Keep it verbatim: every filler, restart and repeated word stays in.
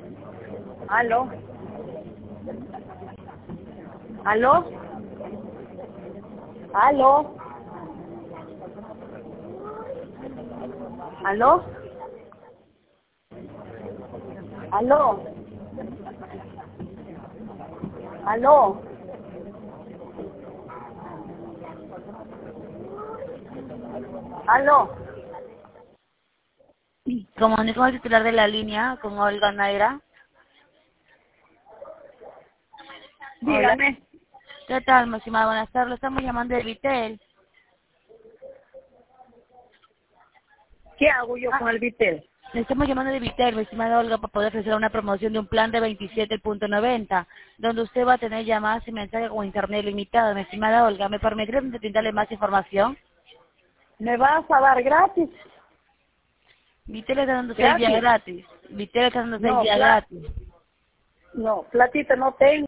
¿Aló? ¿Aló? ¿Aló? ¿Aló? ¿Aló? ¿Aló? ¿Aló? Comunico con el titular de la línea, con Olga Naira. Hola. Dígame. ¿Qué tal, mi estimada? Buenas tardes. Estamos llamando de Vitel. ¿Qué hago yo Ah, con el Vitel? le estamos llamando de Vitel, mi estimada Olga, para poder ofrecer una promoción de un plan de veintisiete punto noventa, donde usted va a tener llamadas y mensajes con internet limitado. Mi estimada Olga, ¿me permitiría brindarle más información? ¿Me vas a dar gratis? Vitel está dando seis días ¿Gratis? gratis. Vitel está dando seis No, días pla gratis. no, platita no tengo.